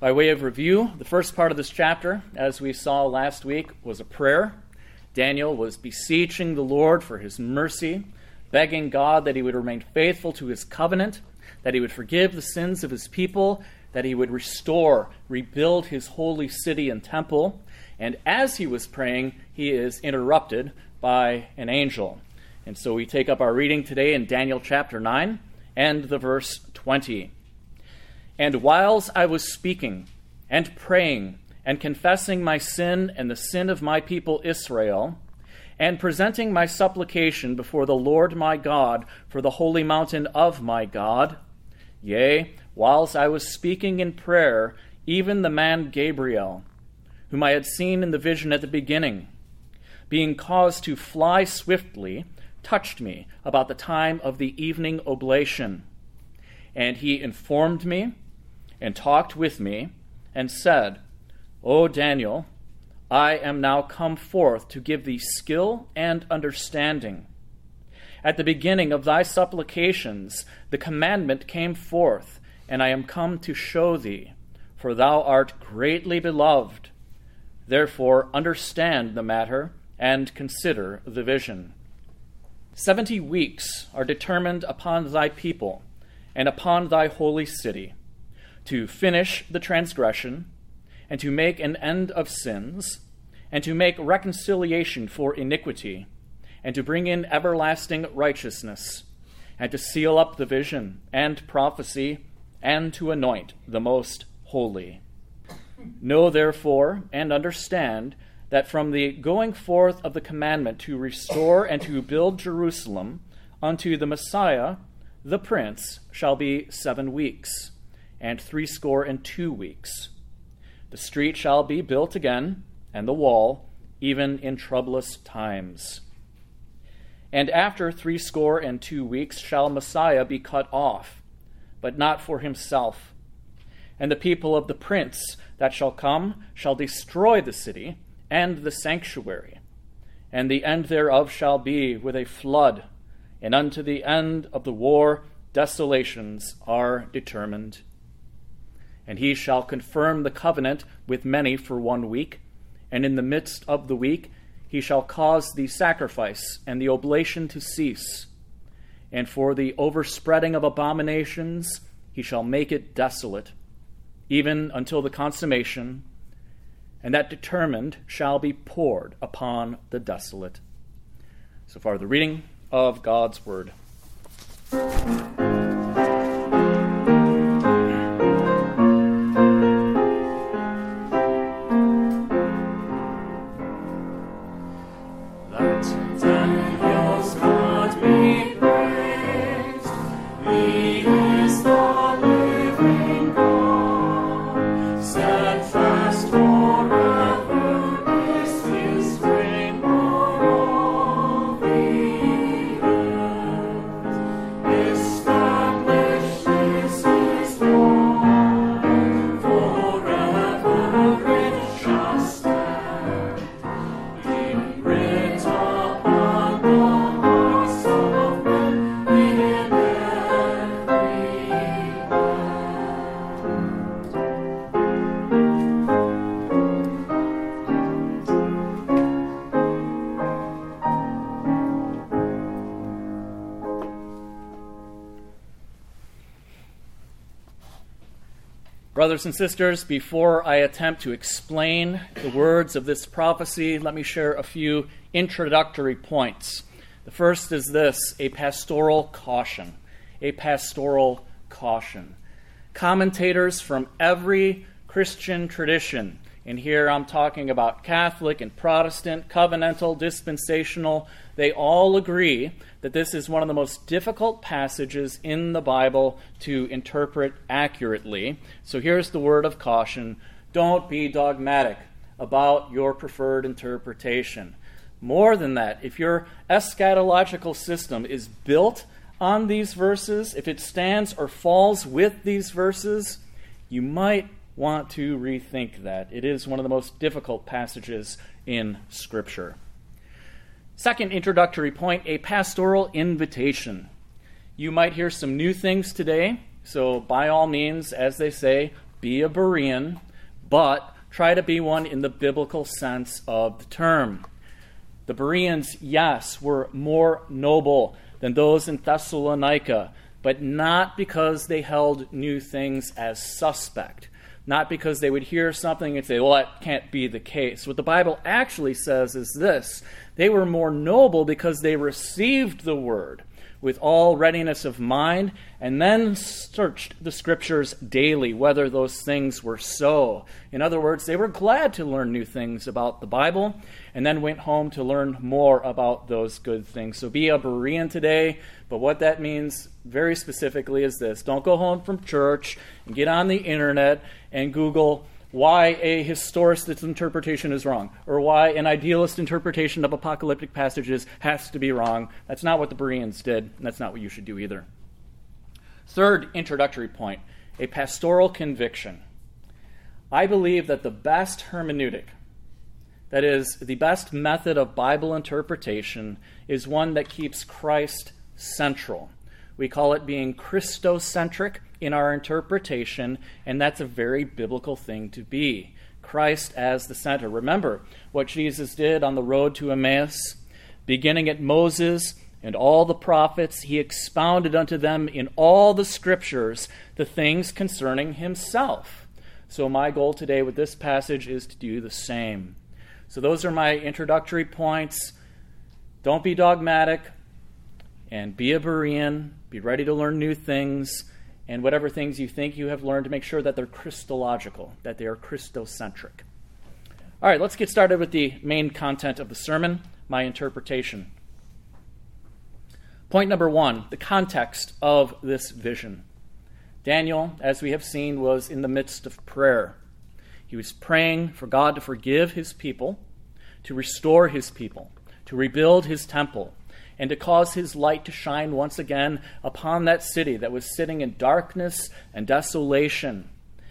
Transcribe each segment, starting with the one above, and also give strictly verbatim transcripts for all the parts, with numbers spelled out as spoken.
By way of review, the first part of this chapter, as we saw last week, was a prayer. Daniel was beseeching the Lord for his mercy, begging God that he would remain faithful to his covenant, that he would forgive the sins of his people, that he would restore, rebuild his holy city and temple. And as he was praying, he is interrupted by an angel. And so we take up our reading today in Daniel chapter nine and the verse twenty. And whiles I was speaking and praying and confessing my sin and the sin of my people Israel, and presenting my supplication before the Lord my God for the holy mountain of my God, yea, whiles I was speaking in prayer, even the man Gabriel, whom I had seen in the vision at the beginning, being caused to fly swiftly, touched me about the time of the evening oblation. And he informed me and talked with me, and said, O Daniel, I am now come forth to give thee skill and understanding. At the beginning of thy supplications the commandment came forth, and I am come to show thee, for thou art greatly beloved. Therefore understand the matter, and consider the vision. Seventy weeks are determined upon thy people, and upon thy holy city, to finish the transgression, and to make an end of sins, and to make reconciliation for iniquity, and to bring in everlasting righteousness, and to seal up the vision and prophecy, and to anoint the most holy. Know therefore and understand that from the going forth of the commandment to restore and to build Jerusalem unto the Messiah, the Prince, shall be seven weeks, and threescore and two weeks. The street shall be built again, and the wall, even in troublous times. And after threescore and two weeks shall Messiah be cut off, but not for himself. And the people of the prince that shall come shall destroy the city and the sanctuary, and the end thereof shall be with a flood, and unto the end of the war desolations are determined. And he shall confirm the covenant with many for one week, and in the midst of the week he shall cause the sacrifice and the oblation to cease. And for the overspreading of abominations he shall make it desolate, even until the consummation, and that determined shall be poured upon the desolate. So far the reading of God's word. Brothers and sisters, before I attempt to explain the words of this prophecy, let me share a few introductory points. The first is this, a pastoral caution. A pastoral caution. Commentators from every Christian tradition, and here I'm talking about Catholic and Protestant, covenantal, dispensational, they all agree that this is one of the most difficult passages in the Bible to interpret accurately. So here's the word of caution. Don't be dogmatic about your preferred interpretation. More than that, if your eschatological system is built on these verses, if it stands or falls with these verses, you might want to rethink that. It is one of the most difficult passages in Scripture. Second introductory point, a pastoral invitation. You might hear some new things today, so by all means, as they say, be a Berean, but try to be one in the biblical sense of the term. The Bereans, yes, were more noble than those in Thessalonica, but not because they held new things as suspect. Not because they would hear something and say, well, that can't be the case. What the Bible actually says is this: they were more noble because they received the word with all readiness of mind, and then searched the Scriptures daily, whether those things were so. In other words, they were glad to learn new things about the Bible, and then went home to learn more about those good things. So be a Berean today, but what that means very specifically is this: don't go home from church and get on the internet and Google why a historicist interpretation is wrong, or why an idealist interpretation of apocalyptic passages has to be wrong. That's not what the Bereans did, and that's not what you should do either. Third introductory point, a pastoral conviction. I believe that the best hermeneutic, that is, the best method of Bible interpretation, is one that keeps Christ central. We call it being Christocentric in our interpretation, and that's a very biblical thing to be. Christ as the center. Remember what Jesus did on the road to Emmaus. Beginning at Moses and all the prophets, he expounded unto them in all the Scriptures the things concerning himself. So my goal today with this passage is to do the same. So those are my introductory points. Don't be dogmatic, and be a Berean. Be ready to learn new things, and whatever things you think you have learned, to make sure that they're Christological, that they are Christocentric. All right, let's get started with the main content of the sermon, my interpretation. Point number one, the context of this vision. Daniel, as we have seen, was in the midst of prayer. He was praying for God to forgive his people, to restore his people, to rebuild his temple, and to cause his light to shine once again upon that city that was sitting in darkness and desolation.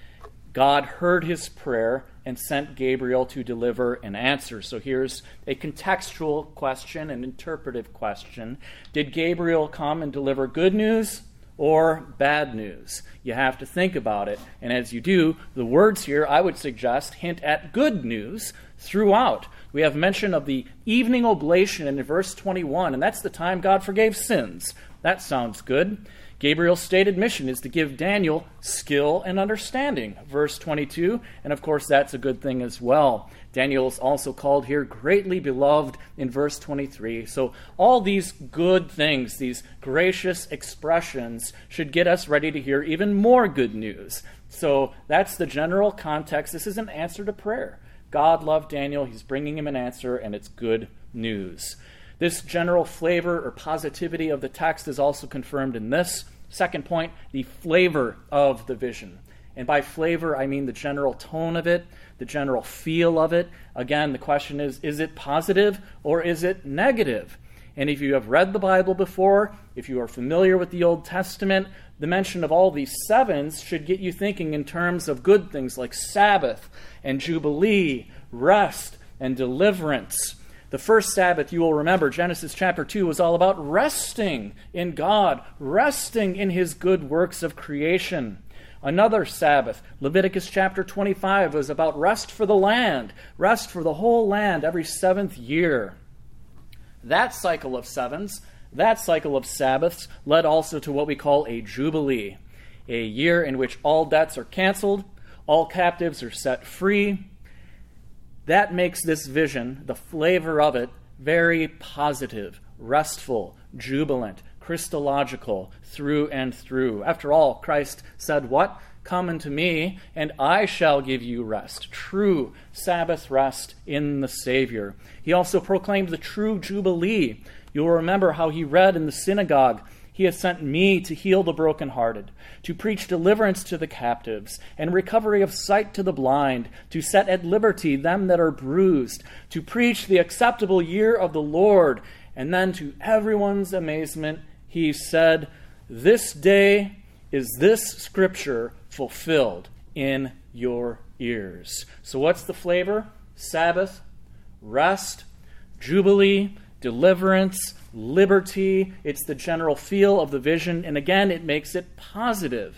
God heard his prayer and sent Gabriel to deliver an answer. So here's a contextual question, an interpretive question. Did Gabriel come and deliver good news or bad news? You have to think about it. And as you do, the words here, I would suggest, hint at good news throughout. We have mention of the evening oblation in verse twenty-one, and that's the time God forgave sins. That sounds good. Gabriel's stated mission is to give Daniel skill and understanding, verse twenty-two, and of course that's a good thing as well. Daniel is also called here greatly beloved in verse twenty-three. So all these good things, these gracious expressions, should get us ready to hear even more good news. So that's the general context. This is an answer to prayer. God loved Daniel, he's bringing him an answer, and it's good news. This general flavor or positivity of the text is also confirmed in this. Second point, the flavor of the vision. And by flavor, I mean the general tone of it, the general feel of it. Again, the question is, is it positive or is it negative? And if you have read the Bible before, if you are familiar with the Old Testament, the mention of all these sevens should get you thinking in terms of good things like Sabbath and Jubilee, rest and deliverance. The first Sabbath, you will remember, Genesis chapter two, was all about resting in God, resting in his good works of creation. Another Sabbath, Leviticus chapter twenty-five, was about rest for the land, rest for the whole land every seventh year. That cycle of sevens, that cycle of Sabbaths, led also to what we call a Jubilee, a year in which all debts are canceled, all captives are set free. That makes this vision, the flavor of it, very positive, restful, jubilant, Christological, through and through. After all, Christ said what? Come unto me, and I shall give you rest. True Sabbath rest in the Savior. He also proclaimed the true Jubilee. You'll remember how he read in the synagogue, He has sent me to heal the brokenhearted, to preach deliverance to the captives, and recovery of sight to the blind, to set at liberty them that are bruised, to preach the acceptable year of the Lord. And then to everyone's amazement, he said, this day is this scripture fulfilled in your ears. So what's the flavor? Sabbath, rest, jubilee, deliverance, liberty. It's the general feel of the vision. And again, it makes it positive.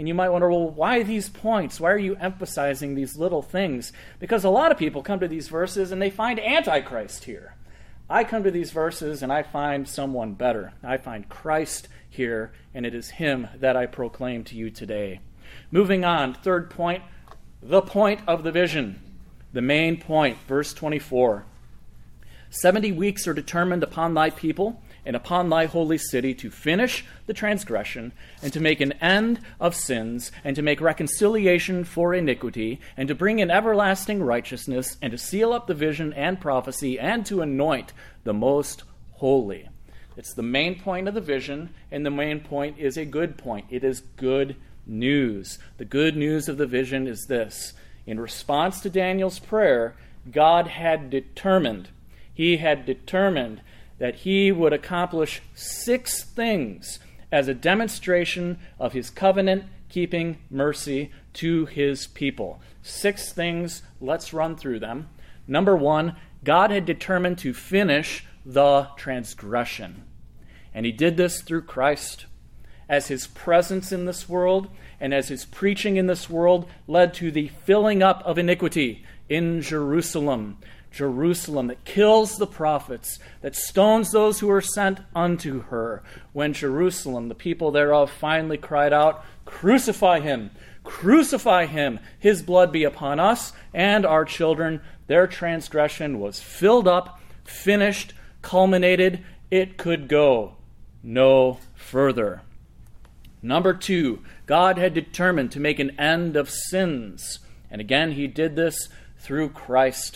And you might wonder, well, why these points? Why are you emphasizing these little things? Because a lot of people come to these verses and they find Antichrist here. I come to these verses and I find someone better. I find Christ here, and it is him that I proclaim to you today. Moving on, third point, the point of the vision. The main point, verse twenty-four. Seventy weeks are determined upon thy people and upon thy holy city to finish the transgression, and to make an end of sins, and to make reconciliation for iniquity, and to bring in everlasting righteousness, and to seal up the vision and prophecy, and to anoint the most holy. It's the main point of the vision, and the main point is a good point. It is good news. The good news of the vision is this. In response to Daniel's prayer, God had determined, he had determined that he would accomplish six things as a demonstration of his covenant-keeping mercy to his people. Six things, let's run through them. Number one, God had determined to finish the transgression. And he did this through Christ. As his presence in this world and as his preaching in this world led to the filling up of iniquity in Jerusalem. Jerusalem that kills the prophets, that stones those who are sent unto her. When Jerusalem, the people thereof, finally cried out, "Crucify him! Crucify him! His blood be upon us and our children." Their transgression was filled up, finished, culminated. It could go no further. Number two, God had determined to make an end of sins. And again, he did this through Christ.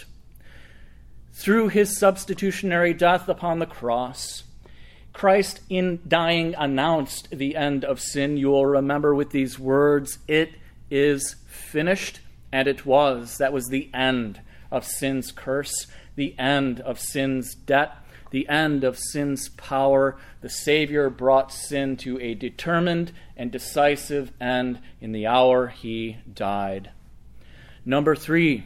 Through his substitutionary death upon the cross, Christ in dying announced the end of sin. You will remember with these words, "It is finished," and it was. That was the end of sin's curse, the end of sin's debt, the end of sin's power. The Savior brought sin to a determined and decisive end in the hour he died. Number three,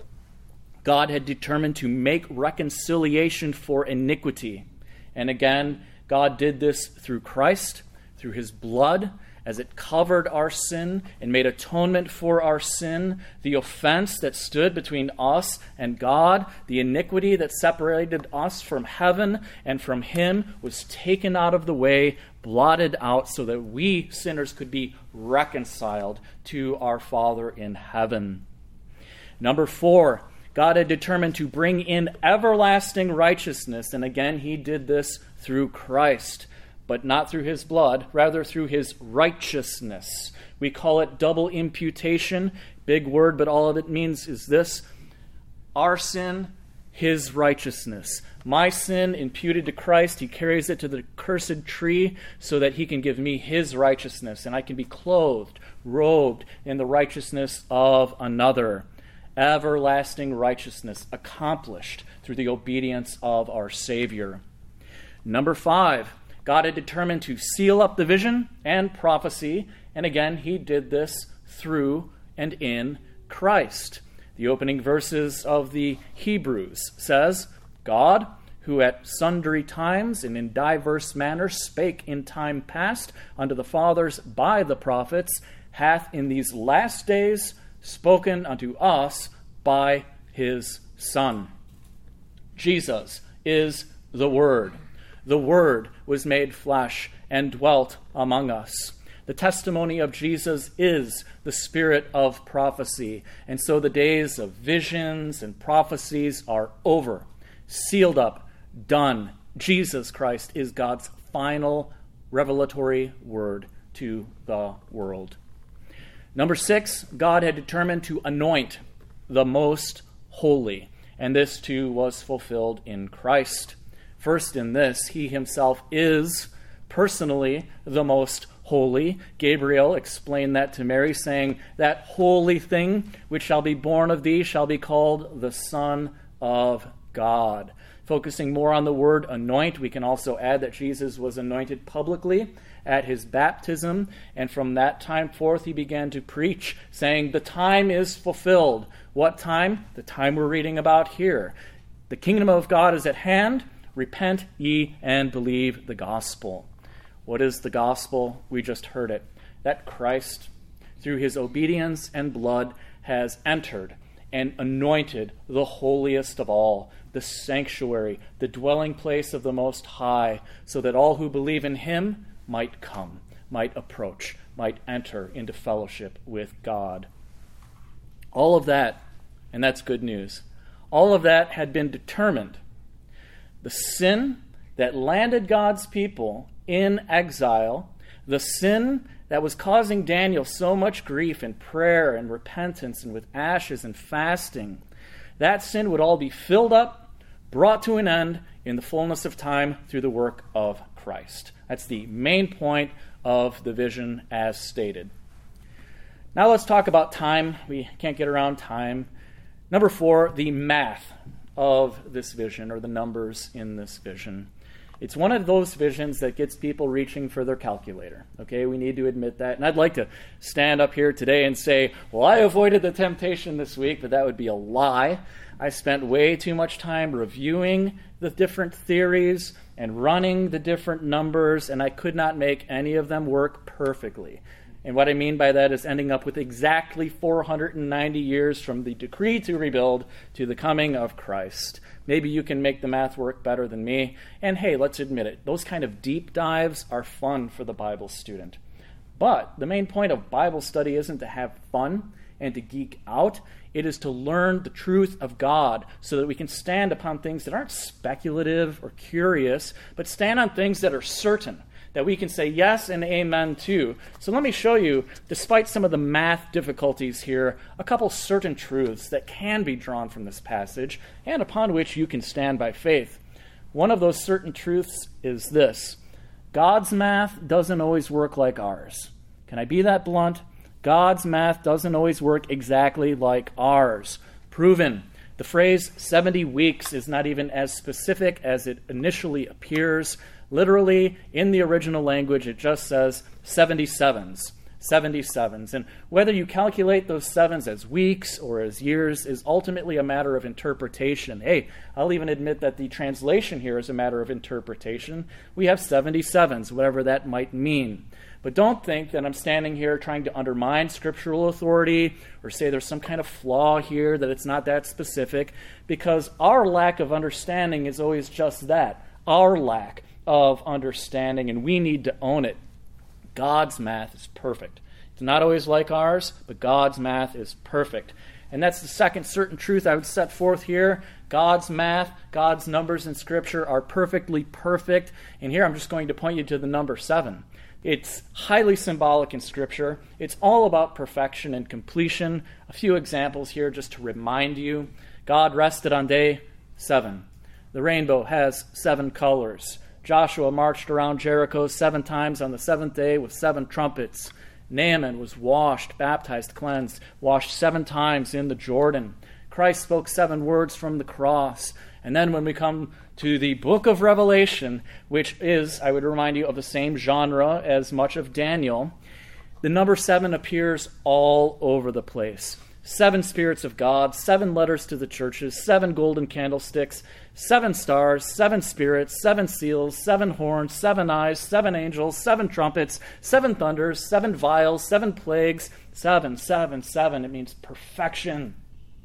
God had determined to make reconciliation for iniquity. And again, God did this through Christ, through his blood, as it covered our sin and made atonement for our sin, the offense that stood between us and God, the iniquity that separated us from heaven and from him was taken out of the way, blotted out, so that we sinners could be reconciled to our Father in heaven. Number four, God had determined to bring in everlasting righteousness, and again, he did this through Christ, but not through his blood, rather through his righteousness. We call it double imputation, big word, but all of it means is this: our sin, his righteousness. My sin imputed to Christ, he carries it to the cursed tree so that he can give me his righteousness, and I can be clothed, robed in the righteousness of another. Everlasting righteousness accomplished through the obedience of our Savior. Number five, God had determined to seal up the vision and prophecy, and again, he did this through and in Christ. The opening verses of the Hebrews says, "God, who at sundry times and in diverse manners spake in time past unto the fathers by the prophets, hath in these last days spoken unto us by his Son." Jesus is the Word. The Word was made flesh and dwelt among us. The testimony of Jesus is the spirit of prophecy. And so the days of visions and prophecies are over, sealed up, done. Jesus Christ is God's final revelatory word to the world. Number six, God had determined to anoint the most holy, and this too was fulfilled in Christ. First in this, he himself is personally the most holy. Gabriel explained that to Mary, saying, "That holy thing which shall be born of thee shall be called the Son of God." Focusing more on the word anoint, we can also add that Jesus was anointed publicly at his baptism, and from that time forth he began to preach, saying, "The time is fulfilled." What time? The time we're reading about here. "The kingdom of God is at hand. Repent ye and believe the gospel." What is the gospel? We just heard it. That Christ, through his obedience and blood, has entered and anointed the holiest of all, the sanctuary, the dwelling place of the Most High, so that all who believe in him might come, might approach, might enter into fellowship with God. All of that, and that's good news, all of that had been determined. The sin that landed God's people in exile, the sin that was causing Daniel so much grief and prayer and repentance and with ashes and fasting, that sin would all be filled up, brought to an end in the fullness of time through the work of Christ. That's the main point of the vision as stated. Now let's talk about time. We can't get around time. Number four, the math of this vision, or the numbers in this vision. It's one of those visions that gets people reaching for their calculator. Okay, we need to admit that. And I'd like to stand up here today and say, well, I avoided the temptation this week, but that would be a lie. I spent way too much time reviewing the different theories and running the different numbers, and I could not make any of them work perfectly. And what I mean by that is ending up with exactly four hundred ninety years from the decree to rebuild to the coming of Christ. Maybe you can make the math work better than me. And hey, let's admit it, those kind of deep dives are fun for the Bible student. But the main point of Bible study isn't to have fun and to geek out. It is to learn the truth of God so that we can stand upon things that aren't speculative or curious, but stand on things that are certain, that we can say yes and amen to. So let me show you, despite some of the math difficulties here, a couple certain truths that can be drawn from this passage and upon which you can stand by faith. One of those certain truths is this: God's math doesn't always work like ours. Can I be that blunt? God's math doesn't always work exactly like ours. Proven. The phrase seventy weeks is not even as specific as it initially appears. Literally, in the original language, it just says seventy-sevens. seventy-sevens. And whether you calculate those sevens as weeks or as years is ultimately a matter of interpretation. Hey, I'll even admit that the translation here is a matter of interpretation. We have seventy-sevens, whatever that might mean. But don't think that I'm standing here trying to undermine scriptural authority or say there's some kind of flaw here, that it's not that specific, because our lack of understanding is always just that, our lack of understanding, and we need to own it. God's math is perfect. It's not always like ours, but God's math is perfect. And that's the second certain truth I would set forth here. God's math, God's numbers in Scripture are perfectly perfect. And here I'm just going to point you to the number seven. It's highly symbolic in Scripture. It's all about perfection and completion. A few examples here just to remind you. God rested on day seven. The rainbow has seven colors. Joshua marched around Jericho seven times on the seventh day with seven trumpets. Naaman was washed, baptized, cleansed, washed seven times in the Jordan. Christ spoke seven words from the cross. And then when we come to the book of Revelation, which is, I would remind you, of the same genre as much of Daniel, the number seven appears all over the place. Seven spirits of God, seven letters to the churches, seven golden candlesticks, seven stars, seven spirits, seven seals, seven horns, seven eyes, seven angels, seven trumpets, seven thunders, seven vials, seven plagues, seven, seven, seven. It means perfection,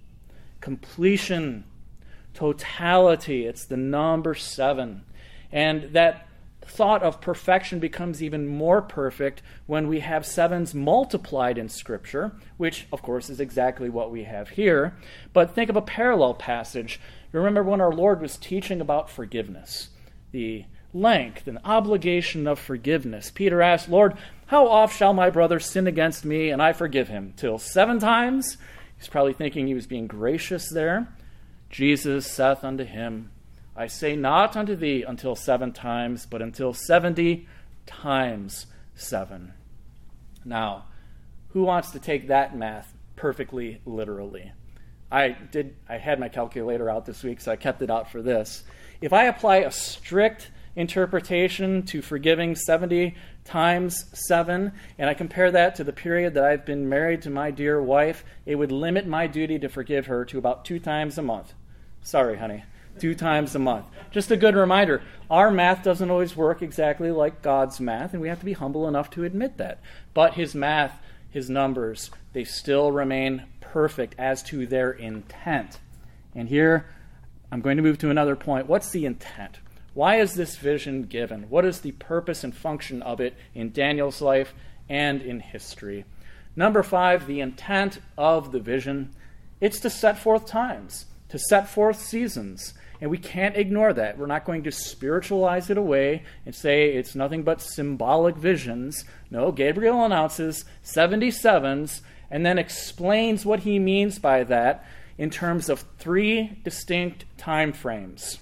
completion, totality. It's the number seven. And that thought of perfection becomes even more perfect when we have sevens multiplied in Scripture, which, of course, is exactly what we have here. But think of a parallel passage. Remember when our Lord was teaching about forgiveness, the length and obligation of forgiveness. Peter asked, Lord, how oft shall my brother sin against me and I forgive him? Till seven times? He's probably thinking he was being gracious there. Jesus saith unto him, I say not unto thee until seven times, but until seventy times seven. Now, who wants to take that math perfectly literally? I did. I had my calculator out this week, so I kept it out for this. If I apply a strict interpretation to forgiving seventy times seven, and I compare that to the period that I've been married to my dear wife, it would limit my duty to forgive her to about two times a month. Sorry, honey. Two times a month. Just a good reminder, our math doesn't always work exactly like God's math, and we have to be humble enough to admit that. But his math his numbers, they still remain perfect as to their intent. And here, I'm going to move to another point. What's the intent? Why is this vision given? What is the purpose and function of it in Daniel's life and in history? Number five, the intent of the vision. It's to set forth times, to set forth seasons. And we can't ignore that. We're not going to spiritualize it away and say it's nothing but symbolic visions. No, Gabriel announces seventy-sevens and then explains what he means by that in terms of three distinct time frames.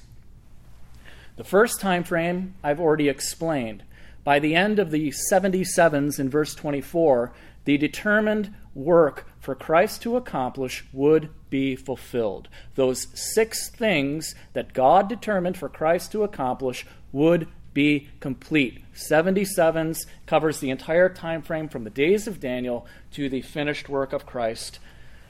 The first time frame I've already explained. By the end of the seventy-sevens in verse twenty-four, the determined work for Christ to accomplish would be fulfilled. Those six things that God determined for Christ to accomplish would be complete. seventy-sevens covers the entire time frame from the days of Daniel to the finished work of Christ.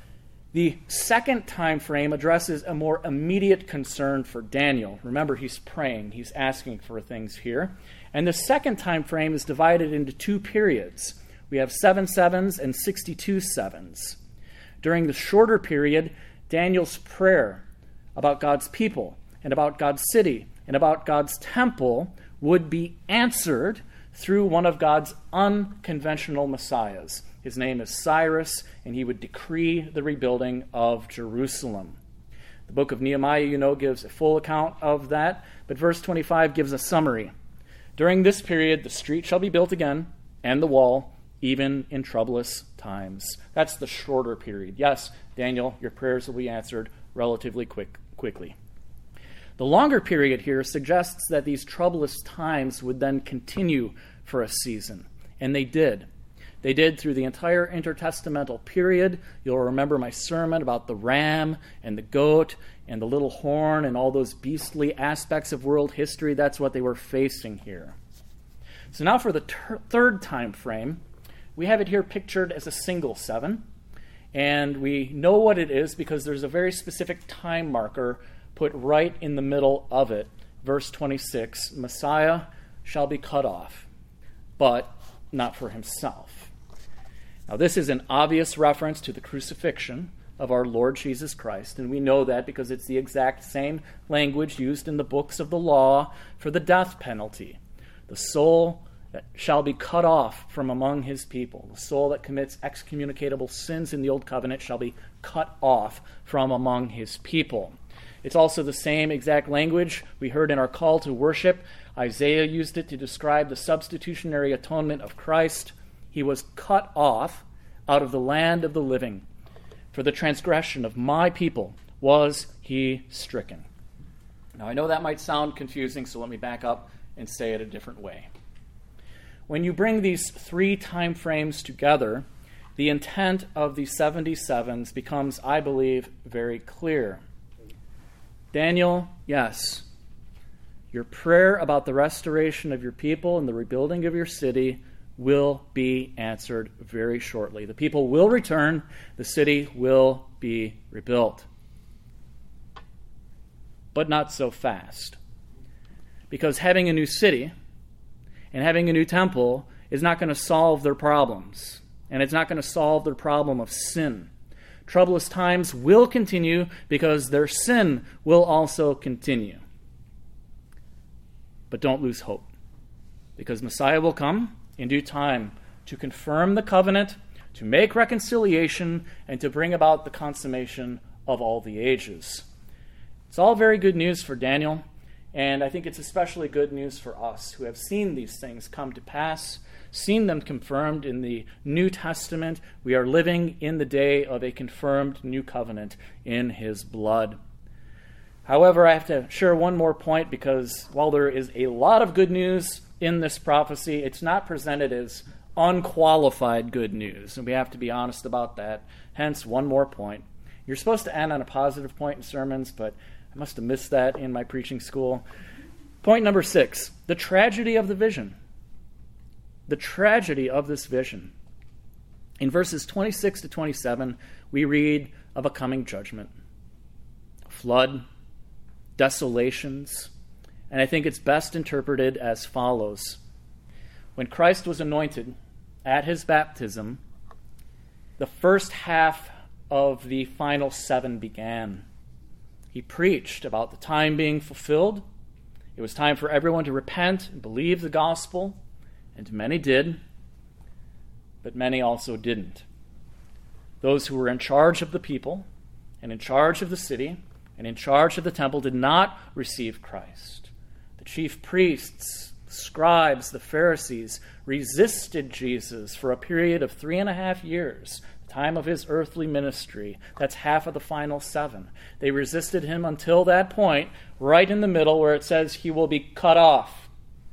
The second time frame addresses a more immediate concern for Daniel. Remember, he's praying, he's asking for things here. And the second time frame is divided into two periods. We have seven sevens and sixty-two sevens. During the shorter period, Daniel's prayer about God's people and about God's city and about God's temple would be answered through one of God's unconventional messiahs. His name is Cyrus, and he would decree the rebuilding of Jerusalem. The book of Nehemiah, you know, gives a full account of that, but verse twenty-five gives a summary. During this period, the street shall be built again, and the wall, even in troublous times. That's the shorter period. Yes, Daniel, your prayers will be answered relatively quick, quickly. The longer period here suggests that these troublous times would then continue for a season, and they did. They did through the entire intertestamental period. You'll remember my sermon about the ram and the goat and the little horn and all those beastly aspects of world history. That's what they were facing here. So now for the ter- third time frame, we have it here pictured as a single seven, and we know what it is because there's a very specific time marker put right in the middle of it. Verse twenty-six, Messiah shall be cut off, but not for himself. Now this is an obvious reference to the crucifixion of our Lord Jesus Christ, and we know that because it's the exact same language used in the books of the law for the death penalty. The soul that shall be cut off from among his people. The soul that commits excommunicatable sins in the Old Covenant shall be cut off from among his people. It's also the same exact language we heard in our call to worship. Isaiah used it to describe the substitutionary atonement of Christ. He was cut off out of the land of the living. For the transgression of my people was he stricken. Now I know that might sound confusing, so let me back up and say it a different way. When you bring these three time frames together, the intent of the seventy-sevens becomes, I believe, very clear. Daniel, yes, your prayer about the restoration of your people and the rebuilding of your city will be answered very shortly. The people will return. The city will be rebuilt. But not so fast. Because having a new city and having a new temple is not going to solve their problems. And it's not going to solve their problem of sin. Troublous times will continue because their sin will also continue. But don't lose hope. Because Messiah will come in due time to confirm the covenant, to make reconciliation, and to bring about the consummation of all the ages. It's all very good news for Daniel, and I think it's especially good news for us who have seen these things come to pass, seen them confirmed in the New Testament. We are living in the day of a confirmed new covenant in his blood. However, I have to share one more point because while there is a lot of good news in this prophecy, it's not presented as unqualified good news, and we have to be honest about that. Hence, one more point. You're supposed to end on a positive point in sermons, but I must have missed that in my preaching school. Point number six, the tragedy of the vision. The tragedy of this vision. In verses twenty-six to twenty-seven, we read of a coming judgment. Flood, desolations, and I think it's best interpreted as follows. When Christ was anointed at his baptism, the first half of the final seven began. He preached about the time being fulfilled. It was time for everyone to repent and believe the gospel, and many did, but many also didn't. Those who were in charge of the people and in charge of the city and in charge of the temple did not receive Christ. The chief priests, the scribes, the Pharisees resisted Jesus for a period of three and a half years, the time of his earthly ministry. That's half of the final seven. They resisted him until that point, right in the middle where it says he will be cut off,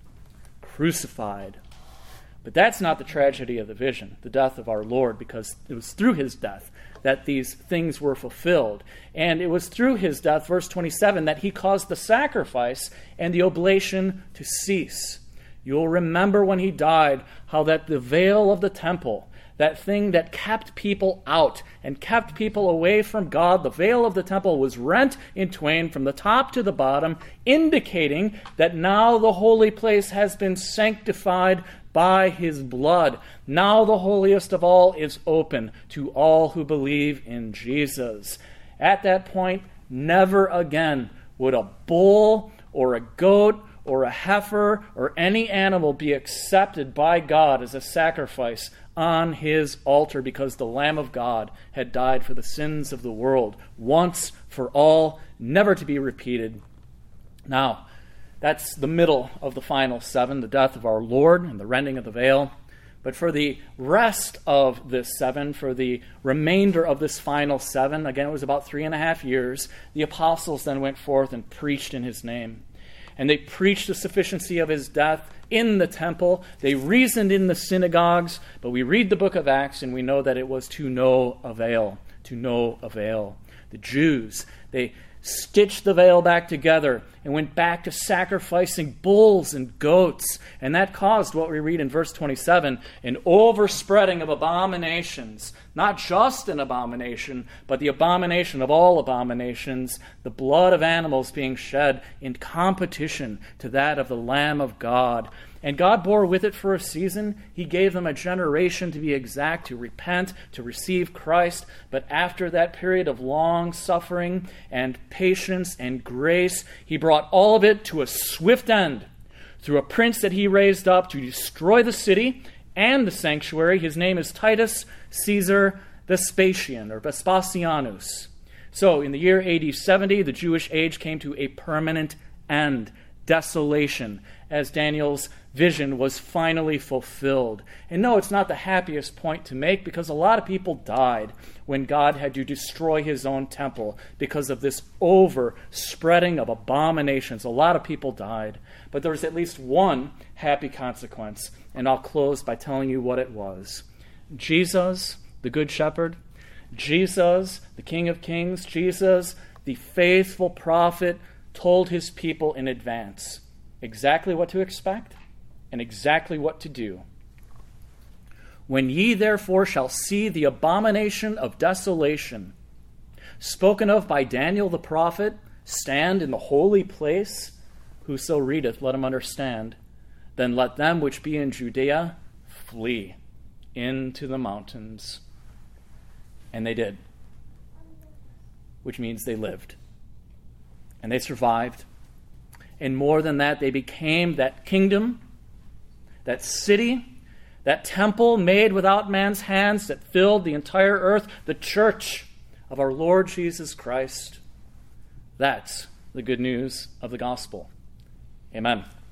crucified. But that's not the tragedy of the vision, the death of our Lord, because it was through his death that these things were fulfilled. And it was through his death, verse twenty-seven, that he caused the sacrifice and the oblation to cease. You'll remember when he died how that the veil of the temple, that thing that kept people out and kept people away from God, the veil of the temple was rent in twain from the top to the bottom, indicating that now the holy place has been sanctified by his blood. Now the holiest of all is open to all who believe in Jesus. At that point, never again would a bull or a goat or a heifer or any animal be accepted by God as a sacrifice on his altar, because the Lamb of God had died for the sins of the world once for all, never to be repeated. Now, that's the middle of the final seven, the death of our Lord and the rending of the veil. But for the rest of this seven, for the remainder of this final seven, again, it was about three and a half years, the apostles then went forth and preached in his name. And they preached the sufficiency of his death in the temple. They reasoned in the synagogues, but we read the book of Acts and we know that it was to no avail, to no avail. The Jews, they stitched the veil back together and went back to sacrificing bulls and goats. And that caused what we read in verse twenty-seven, an overspreading of abominations. Not just an abomination, but the abomination of all abominations, the blood of animals being shed in competition to that of the Lamb of God. And God bore with it for a season. He gave them a generation, to be exact, to repent, to receive Christ. But after that period of long suffering and patience and grace, he brought all of it to a swift end through a prince that he raised up to destroy the city and the sanctuary. His name is Titus Caesar Vespasian, or Vespasianus. So in the year A D seventy, the Jewish age came to a permanent end, desolation, as Daniel's vision was finally fulfilled. And no, it's not the happiest point to make, because a lot of people died when God had to destroy his own temple because of this overspreading of abominations. A lot of people died. But there was at least one happy consequence, and I'll close by telling you what it was. Jesus, the Good Shepherd, Jesus, the King of Kings, Jesus, the faithful prophet, told his people in advance exactly what to expect and exactly what to do. When ye therefore shall see the abomination of desolation, spoken of by Daniel the prophet, stand in the holy place, whoso readeth, let him understand, then let them which be in Judea flee into the mountains. And they did, which means they lived. And they survived. And more than that, they became that kingdom, that city, that temple made without man's hands that filled the entire earth, the church of our Lord Jesus Christ. That's the good news of the gospel. Amen.